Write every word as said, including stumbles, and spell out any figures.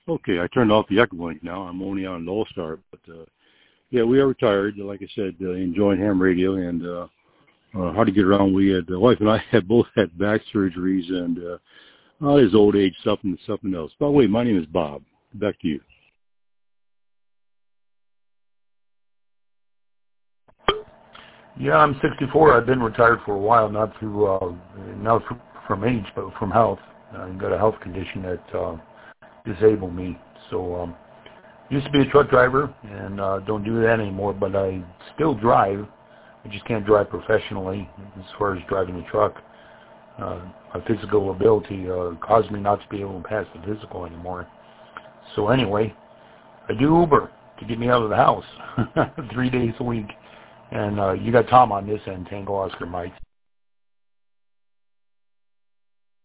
Okay, I turned off the echo link now. I'm only on low start, but uh, yeah, we are retired. Like I said, uh, enjoying ham radio and uh, uh, hard to get around. We had the wife and I had both had back surgeries and uh, all this old age stuff and something else. By the way, my name is Bob. Back to you. Yeah, I'm sixty-four. I've been retired for a while, not through uh, not from age, but from health. I got a health condition that uh, disabled me. So um, used to be a truck driver, and uh, don't do that anymore. But I still drive. I just can't drive professionally as far as driving a truck. Uh, my physical ability uh, caused me not to be able to pass the physical anymore. So anyway, I do Uber to get me out of the house three days a week. And uh, you got Tom on this end, Tango Oscar Mike.